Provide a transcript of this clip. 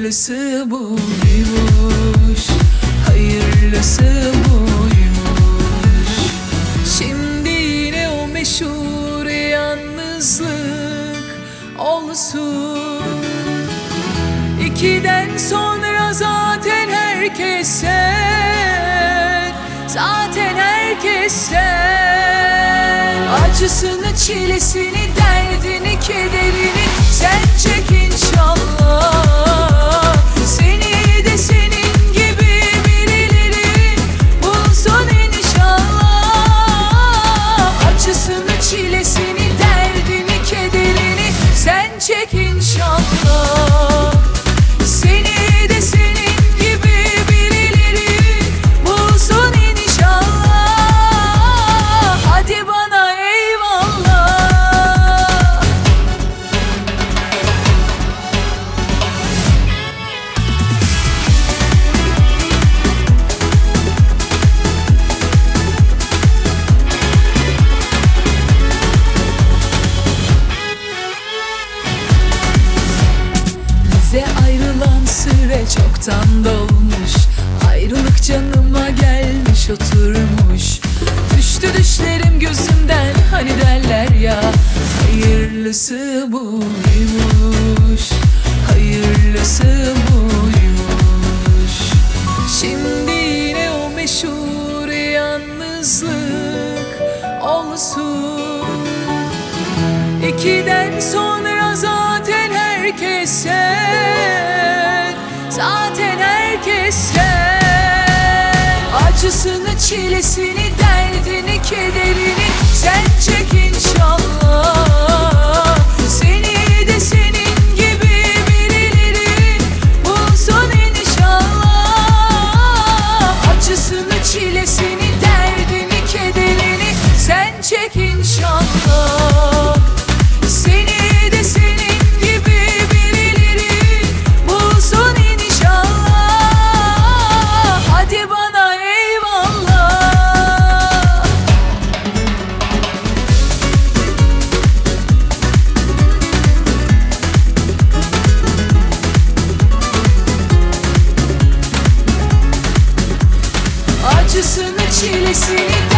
Hayırlısı buymuş, hayırlısı buymuş. Şimdi yine o meşhur yalnızlık olsun. 2'den sonra zaten herkes sen, zaten herkes sen. Acısını, çilesini, derdini, kederini sen çek inşallah. Seni de senin gibi birileri bulsun inşallah. Acısını, çilesini, derdini, kederini sen çek inşallah. Seni de senin gibi birileri bulsun inşallah. Hadi bana eyvallah. Bize ayrılan süre çoktan dolmuş. Ayrılık canıma gelmiş oturmuş. Düştü düşlerim gözümden, hani derler ya. Hayırlısı buymuş, hayırlısı buymuş. Şimdi yine o meşhur yalnızlık olsun. 2'den sonra zaten herkes sen, zaten herkes sen. Acısını, çilesini, derdini, kederini sen çek inşallah. Seni de senin gibi birileri bulsun inşallah. Acısını, çilesini, derdini, kederini sen çek inşallah. Seni de senin gibi birileri bulsun inşallah. Hadi bana eyvallah. Acısını, çilesini,